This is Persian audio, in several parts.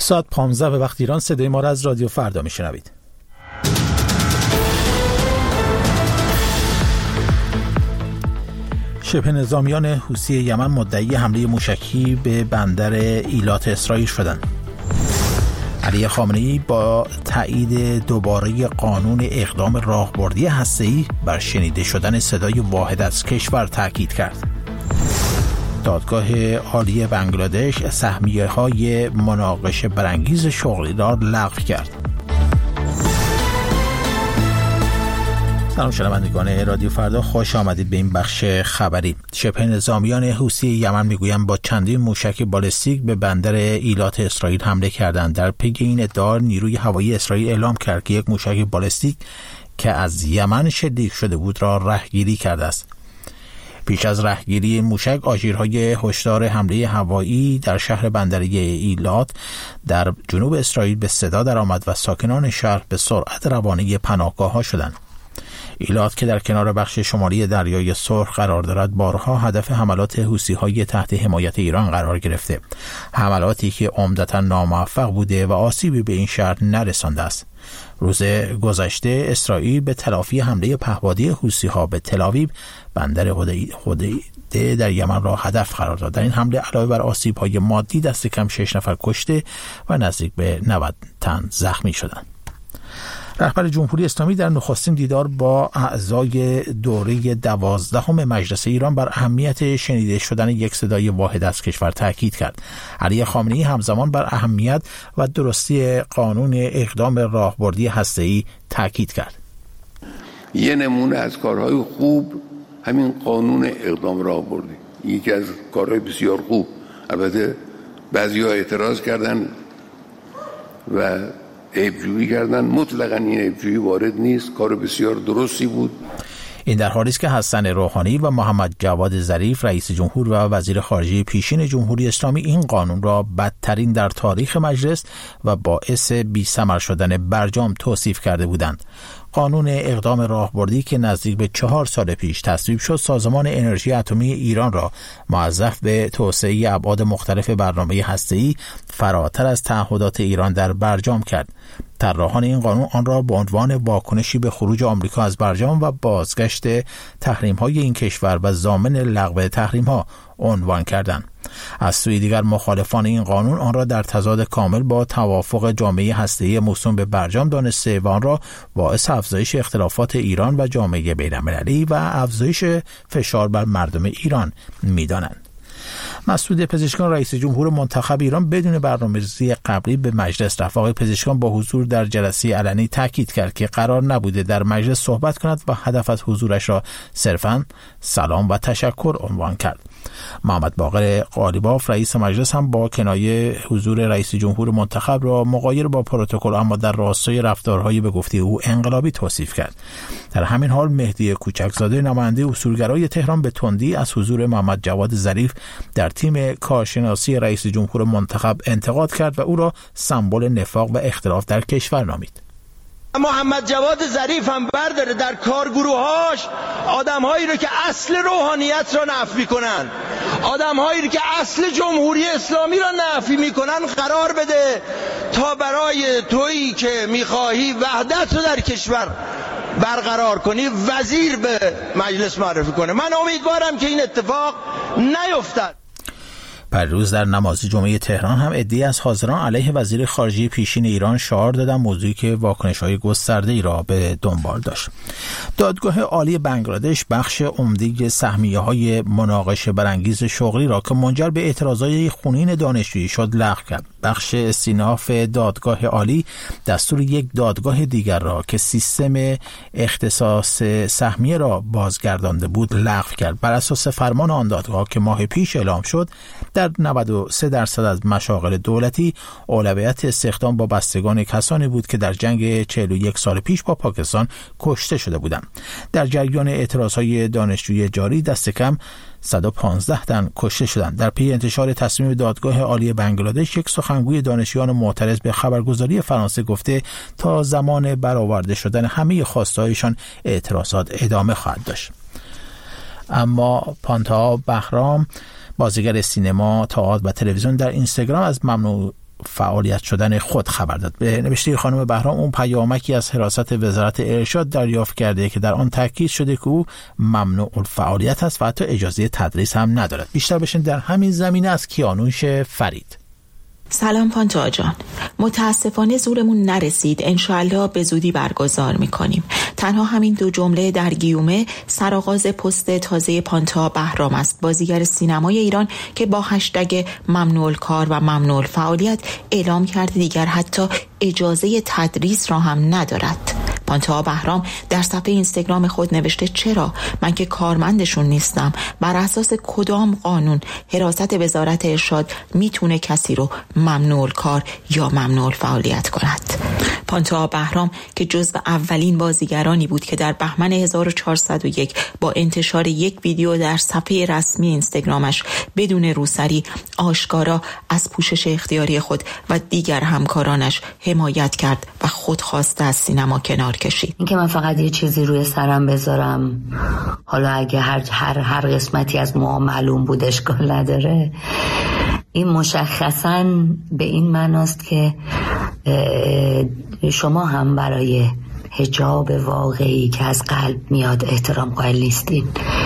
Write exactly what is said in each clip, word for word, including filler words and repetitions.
ساعت پانزده به وقت ایران صدای ما را از رادیو فردا میشنوید. شبه نظامیان حوثی یمن مدعی حمله موشکی به بندر ایلات اسرائیل شدند. علی خامنه‌ای با تایید دوباره قانون اقدام راهبردی هسته‌ای بر شنیده شدن صدای واحد از کشور تاکید کرد. دادگاه عالی بنگلادش سهمیه‌های مناقشه برانگیز شغلی را لغو کرد. سلام شنوندگان رادیو فردا، خوش آمدید به این بخش خبری. شبه نظامیان حوثی یمن میگویند با چندین موشک بالستیک به بندر ایلات اسرائیل حمله کردند. در پی این ادعا نیروی هوایی اسرائیل اعلام کرد که یک موشک بالستیک که از یمن شلیک شده بود را رهگیری کرده است. پیش از رهگیری این موشک، آژیرهای هشدار حمله هوایی در شهر بندری ایلات در جنوب اسرائیل به صدا درآمد و ساکنان شهر به سرعت روانه پناهگاه‌ها شدند. ایلات که در کنار بخش شمالی دریای سرخ قرار دارد، بارها هدف حملات حوثی‌های تحت حمایت ایران قرار گرفته. حملاتی که عمدتاً ناموفق بوده و آسیبی به این شهر نرسانده است. روز گذشته اسرائیل به تلافی حمله پهپادی حوثی‌ها به تل‌آویو، بندر حدیده در یمن را هدف قرار داد. در این حمله علاوه بر آسیب‌های مادی، دست کم شش نفر کشته و نزدیک به نود تن زخمی شدند. رهبر جمهوری اسلامی در نخستین دیدار با اعضای دوره دوازدهم مجلس ایران بر اهمیت شنیده شدن یک صدای واحد از کشور تاکید کرد. علی خامنه‌ای همزمان بر اهمیت و درستی قانون اقدام راهبردی هسته‌ای تاکید کرد. یه نمونه از کارهای خوب همین قانون اقدام راهبردی، یکی از کارهای بسیار خوب. البته بعضی‌ها اعتراض کردن و عیب‌جویی کردن. مطلقاً این عیب‌جویی وارد نیست، کار بسیار درستی بود. این در حالی است که حسن روحانی و محمد جواد ظریف رئیس جمهور و وزیر خارجه پیشین جمهوری اسلامی این قانون را بدترین در تاریخ مجلس و باعث بی‌ثمر شدن برجام توصیف کرده بودند. قانون اقدام راهبردی که نزدیک به چهار سال پیش تصویب شد، سازمان انرژی اتمی ایران را موظف به توسعه ابعاد مختلف برنامه هسته‌ای فراتر از تعهدات ایران در برجام کرد. طراحان این قانون آن را به عنوان واکنشی به خروج آمریکا از برجام و بازگشت تحریم‌های این کشور و ضامن لغو تحریم‌ها عنوان کردند. از سوی دیگر مخالفان این قانون آن را در تضاد کامل با توافق جامعه هسته‌ای موسوم به برجام دانسته و آن را باعث افزایش اختلافات ایران و جامعه بین‌المللی و افزایش فشار بر مردم ایران می‌دانند. مسعود پزشکیان رئیس جمهور منتخب ایران بدون برنامه‌ریزی قبلی به مجلس رفت. آقای پزشکیان با حضور در جلسه علنی تاکید کرد که قرار نبوده در مجلس صحبت کند و هدف از حضورش را صرفاً سلام و تشکر عنوان کرد. محمد باقر قالیباف رئیس مجلس هم با کنایه حضور رئیس جمهور منتخب را مغایر با پروتکل اما در راستای رفتارهای به گفته او انقلابی توصیف کرد. در همین حال مهدی کوچکزاده نماینده اصولگرای تهران به تندی از حضور محمد جواد ظریف در تیم کارشناسی رئیس جمهور منتخب انتقاد کرد و او را سمبل نفاق و اختلاف در کشور نامید. محمد جواد ظریف هم برداره در کارگروهاش آدم‌هایی رو که اصل روحانیت را نفی می‌کنن، آدم‌هایی رو که اصل جمهوری اسلامی را نفی می‌کنن قرار بده تا برای تویی که می‌خواهی وحدت رو در کشور برقرار کنی وزیر به مجلس معرفی کنه. من امیدوارم که این اتفاق نیفتد. پریروز در نماز جمعه تهران هم عده‌ای از حاضران علیه وزیر خارجه پیشین ایران شعار دادند، موضوعی که واکنش‌های گسترده‌ای را به دنبال داشت. دادگاه عالی بنگلادش بخش عمده سهمیه‌های مناقشه برانگیز شغلی را که منجر به اعتراضات خونین دانشجویی شد لغو کرد. بخش استیناف دادگاه عالی دستور یک دادگاه دیگر را که سیستم اختصاص سهمیه را بازگردانده بود لغو کرد. بر اساس فرمان آن دادگاه که ماه پیش اعلام شد، در نود و سه درصد از مشاغل دولتی اولویت استخدام با بستگان کسانی بود که در جنگ چهل و یک سال پیش با پاکستان کشته شده بودند. در جریان اعتراضهای دانشجویی جاری دست کم صد و پانزده تن کشته شدند. در پی انتشار تصمیم دادگاه عالی بنگلادش، یک سخنگوی دانشجویان معترض به خبرگزاری فرانسه گفته تا زمان برآورده شدن همه خواسته‌هایشان اعتراضات ادامه خواهد داشت. اما پانتا بهرام، بازیگر سینما، تئاتر و تلویزیون، در اینستاگرام از ممنوع فعالیت شدن خود خبر داد. به نوشته خانم بهرام اون پیامکی از حراست وزارت ارشاد دریافت کرده که در آن تاکید شده که او ممنوع الفعالیت است و حتی اجازه تدریس هم ندارد. بیشتر بشین در همین زمینه از کیانوش فرید. سلام پانتا جان، متاسفانه زورمون نرسید، انشاءالله به زودی برگزار میکنیم. تنها همین دو جمله در گیومه سرآغاز پست تازه پانتا بهرام است، بازیگر سینمای ایران که با هشتگ ممنوع الکار و ممنوع الفعالیت اعلام کرده دیگر حتی اجازه تدریس را هم ندارد. پانتا بهرام در صفحه اینستاگرام خود نوشته چرا؟ من که کارمندشون نیستم. بر اساس کدام قانون حراست وزارت ارشاد میتونه کسی رو ممنوع الکار یا ممنوع الفعالیت کند؟ پانتا بهرام که جزو اولین بازیگرانی بود که در بهمن هزار و چهارصد و یک با انتشار یک ویدیو در صفحه رسمی اینستاگرامش بدون روسری آشکارا از پوشش اختیاری خود و دیگر همکارانش حمایت کرد و خودخواسته از سینما کنار کشید. این که من فقط یه چیزی روی سرم بذارم، حالا اگه هر هر هر قسمتی از موها معلوم بود اشکال نداره، این مشخصاً به این معناست که شما هم برای حجاب واقعی که از قلب میاد احترام قائل نیستید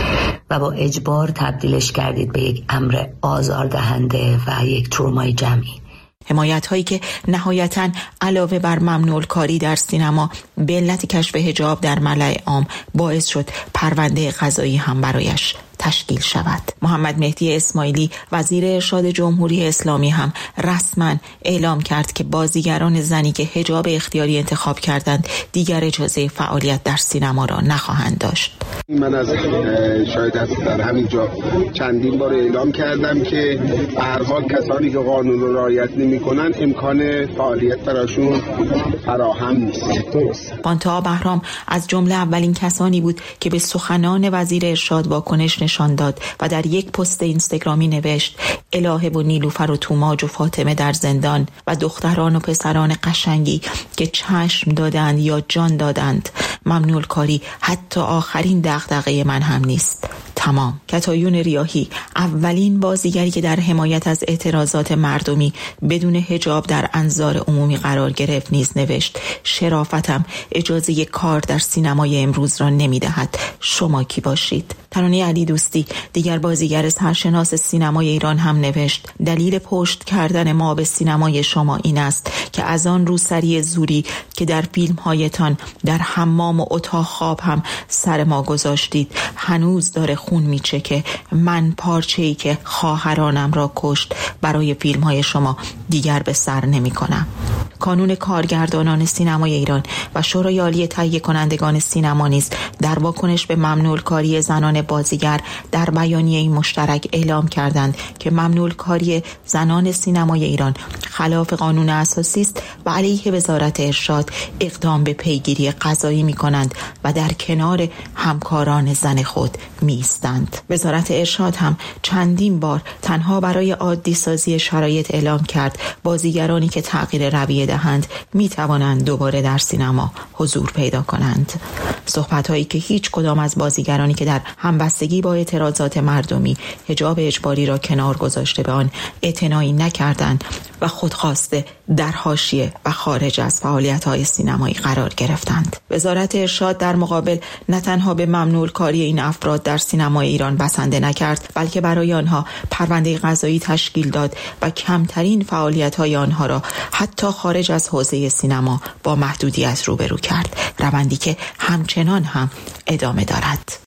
و با اجبار تبدیلش کردید به یک امر آزاردهنده و یک ترومای جمعی. حمایت هایی که نهایتاً علاوه بر ممنوع الکاری در سینما به علت کشف حجاب در ملأ عام باعث شد پرونده قضایی هم برایش تشکیل شود. محمد مهدی اسماعیلی وزیر ارشاد جمهوری اسلامی هم رسما اعلام کرد که بازیگران زنی که حجاب اختیاری انتخاب کردند دیگر اجازه فعالیت در سینما را نخواهند داشت. من از شاید از در همین جا چندین بار اعلام کردم که به هر حال کسانی که قانون رو رعایت نمی‌کنن امکان فعالیت براشون فراهم نیست. پانتا بهرام از جمله اولین کسانی بود که به سخنان وزیر ارشاد واکنش نشان داد و در یک پست اینستاگرامی نوشت الهه و نیلوفر و توماج و فاطمه در زندان و دختران و پسران قشنگی که چشم دادند یا جان دادند، ممنوع الکاری حتی آخرین دغدغه من هم نیست. تمام. کتایون ریاحی اولین بازیگری که در حمایت از اعتراضات مردمی بدون حجاب در انظار عمومی قرار گرفت نیز نوشت شرافتم اجازه کار در سینمای امروز را نمیدهد، شما کی باشید؟ ترانه علی دوستی دیگر بازیگر سرشناس سینمای ایران هم نوشت دلیل پشت کردن ما به سینمای شما این است که از آن روسری زوری که در فیلم هایتان در حمام و اتاق خواب هم سر ما گذاشتید هنوز داره خون میچکه. من پارچه‌ای که خواهرانم را کشت برای فیلم های شما دیگر به سر نمی کنم. کانون کارگردانان سینمای ایران و شورای عالی تهیه کنندگان سینما نیز در واکنش به ممنوع الکاری زنان بازیگر در بیانیه مشترک اعلام کردند که ممنوع الکاری زنان سینمای ایران خلاف قانون اساسی است و علیه وزارت ارشاد اقدام به پیگیری قضایی می‌کنند و در کنار همکاران زن خود می‌ایستند. وزارت ارشاد هم چندین بار تنها برای عادی سازی شرایط اعلام کرد بازیگرانی که تغییر رویه دهند می‌توانند دوباره در سینما حضور پیدا کنند. صحبت‌هایی که هیچ کدام از بازیگرانی که در همبستگی با اعتراضات مردمی حجاب اجباری را کنار گذاشته به آن اعتنایی نکردند و خودخواسته در حاشیه و خارج از فعالیت‌های سینمایی قرار گرفتند. وزارت ارشاد در مقابل نه تنها به ممنوع الکاری این افراد در سینمای ایران بسنده نکرد بلکه برای آنها پرونده قضایی تشکیل داد و کمترین فعالیت‌های آنها را حتی خارج از حوزه سینما با محدودیت روبرو کرد، روندی که همچنان هم ادامه دارد.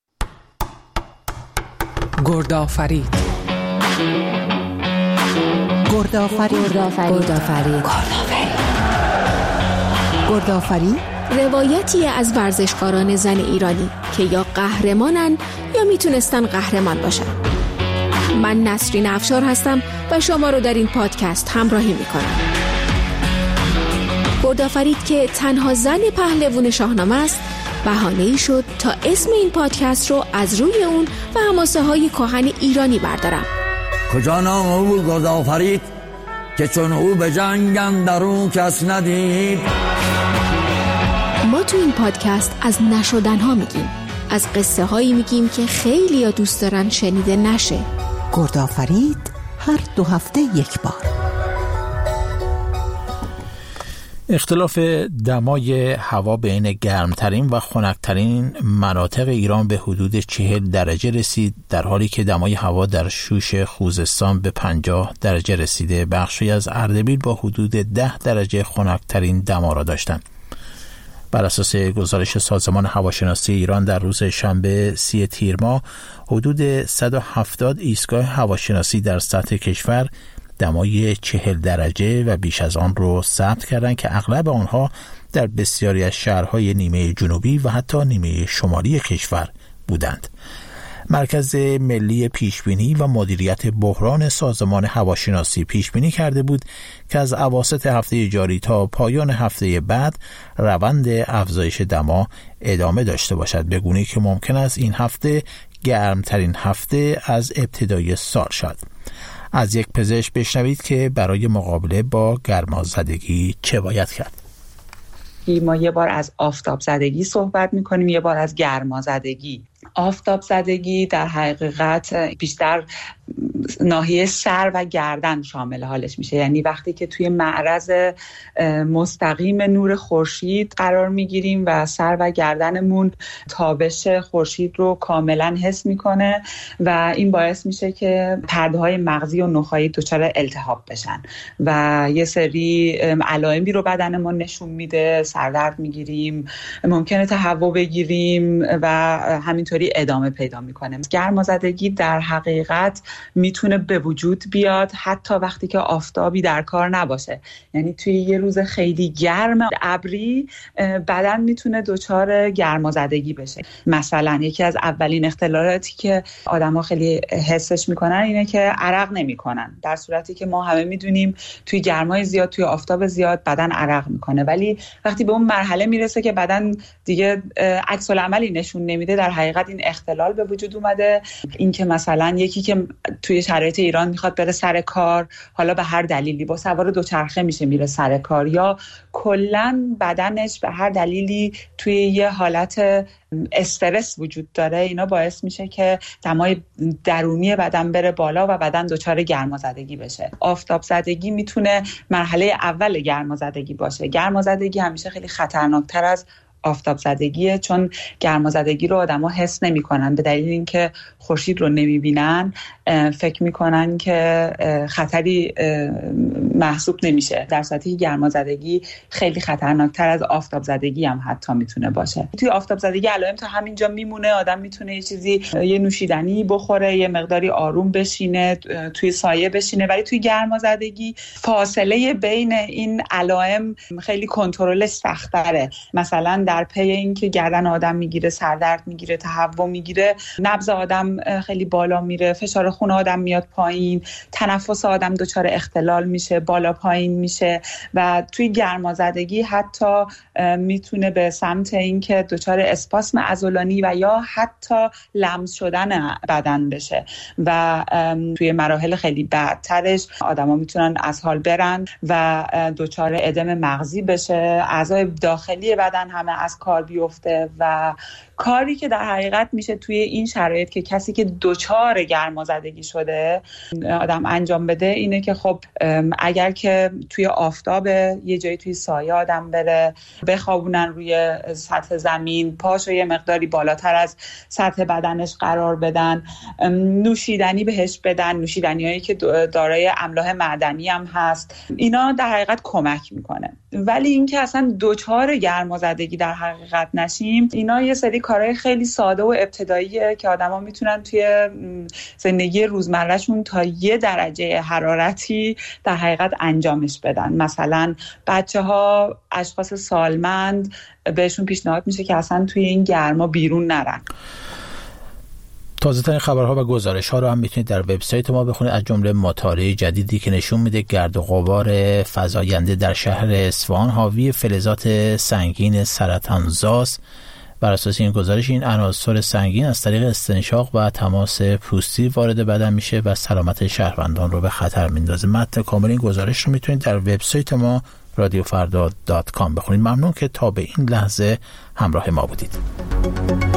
گردآفرید گردآفرید گردآفرید گردآفرید روایتی از ورزشکاران زن ایرانی که یا قهرمانن یا میتونستن قهرمان باشن. من نسرین افشار هستم و شما رو در این پادکست همراهی میکنم. گردآفرید که تنها زن پهلوان شاهنامه است بهانه‌ای شد تا اسم این پادکست رو از روی اون و حماسه های کهن ایرانی بردارم. کجا نام او گردآفرید که چون او به جنگ اندرون کس ندید. ما تو این پادکست از نشدنها میگیم، از قصه هایی میگیم که خیلی ها دوست دارن شنیده نشه. گردآفرید هر دو هفته یک بار. اختلاف دمای هوا بین گرمترین و خنکترین مناطق ایران به حدود چهل درجه رسید، در حالی که دمای هوا در شوش خوزستان به پنجاه درجه رسیده. بخشی از اردبیل با حدود ده درجه خنکترین دما را داشتند. بر اساس گزارش سازمان هواشناسی ایران در روز شنبه سی تیر ماه، حدود صد و هفتاد ایستگاه هواشناسی در سطح کشور دمای چهل درجه و بیش از آن رو ثبت کردند که اغلب آنها در بسیاری از شهرهای نیمه جنوبی و حتی نیمه شمالی کشور بودند. مرکز ملی پیشبینی و مدیریت بحران سازمان هواشناسی پیشبینی کرده بود که از اواسط هفته جاری تا پایان هفته بعد روند افزایش دما ادامه داشته باشد، به گونه‌ای که ممکن است این هفته گرمترین هفته از ابتدای سال شد. از یک پزشک بشنوید که برای مقابله با گرمازدگی چه باید کرد. ما یه بار از آفتاب زدگی صحبت میکنیم، یه بار از گرمازدگی. آفتاب زدگی در حقیقت بیشتر ناحیه سر و گردن شامل حالش میشه، یعنی وقتی که توی معرض مستقیم نور خورشید قرار میگیریم و سر و گردنمون تابش خورشید رو کاملا حس میکنه و این باعث میشه که پرده‌های مغزی و نخاعی دچار التهاب بشن و یه سری علائمی رو بدنمون نشون میده، سردرد میگیریم، ممکنه تهوع بگیریم و همینطوری ادامه پیدا میکنه. گرمازدگی در حقیقت میتونه به وجود بیاد حتی وقتی که آفتابی در کار نباشه، یعنی توی یه روز خیلی گرم ابری بدن میتونه دچار گرمازدگی بشه. مثلا یکی از اولین اختلالاتی که آدما خیلی حسش میکنن اینه که عرق نمیکنن، در صورتی که ما همه میدونیم توی گرمای زیاد، توی آفتاب زیاد بدن عرق میکنه، ولی وقتی به اون مرحله میرسه که بدن دیگه عکس العملی نشون نمیده، در حقیقت این اختلال به وجود اومده. این که مثلا یکی که توی شرایط ایران میخواد بره سر کار، حالا به هر دلیلی با سوار دوچرخه میشه میره سر کار، یا کلاً بدنش به هر دلیلی توی یه حالت استرس وجود داره، اینا باعث میشه که دمای درونی بدن بره بالا و بدن دچار گرمازدگی بشه. آفتاب زدگی میتونه مرحله اول گرمازدگی باشه. گرمازدگی همیشه خیلی خطرناکتر از آفتاب زدگیه، چون گرمازدگی رو آدما حس نمی‌کنن، به دلیل اینکه خورشید رو نمی‌بینن فکر می‌کنن که خطری محسوب نمیشه، در صورتی که گرمازدگی خیلی خطرناکتر از آفتاب زدگی هم حتی میتونه باشه. توی آفتاب زدگی علائم تا همینجا میمونه، آدم میتونه یه چیزی، یه نوشیدنی بخوره، یه مقداری آروم بشینه، توی سایه بشینه، ولی توی گرمازدگی فاصله بین این علائم خیلی کنترلش سخت‌تره. مثلا در پی این که گردن آدم میگیره، سردرد میگیره، تهوع میگیره، نبض آدم خیلی بالا میره، فشار خون آدم میاد پایین، تنفس آدم دچار اختلال میشه، بالا پایین میشه و توی گرمازدگی حتی میتونه به سمت این که دچار اسپاسم عضلانی و یا حتی لمس شدن بدن بشه و توی مراحل خیلی بعدترش آدما میتونن از حال برن و دچار ادم مغزی بشه، اعضای داخلی بدن همه از کار بیفته. و کاری که در حقیقت میشه توی این شرایط که کسی که دچار گرمازدگی شده آدم انجام بده اینه که خب اگر که توی آفتاب یه جایی توی سایه آدم بره، بخوابونن روی سطح زمین، پاشو یه مقداری بالاتر از سطح بدنش قرار بدن، نوشیدنی بهش بدن، نوشیدنیایی که دارای املاح معدنی هم هست، اینا در حقیقت کمک میکنه. ولی اینکه اصلا دچار گرمازدگی در حقیقت نشیم، اینا یه سری کارهای خیلی ساده و ابتداییه که آدما میتونن توی زندگی روزمرهشون تا یه درجه حرارتی در حقیقت انجامش بدن. مثلا بچه‌ها، اشخاص سالمند، بهشون پیشنهاد میشه که اصلا توی این گرما بیرون نرن. تازه ترین خبرها و گزارش ها رو هم میتونید در وبسایت ما بخونید، از جمله مطالعه جدیدی که نشون میده گرد و غبار فزاینده در شهر اصفهان حاوی فلزات سنگین سرطانزاست. بر اساس این گزارش این عناصر سنگین از طریق استنشاق و تماس پوستی وارد بدن میشه و سلامت شهروندان رو به خطر میندازه. متن کامل این گزارش رو میتونید در وبسایت ما رادیو فردا دات کام بخونید. ممنون که تا به این لحظه همراه ما بودید.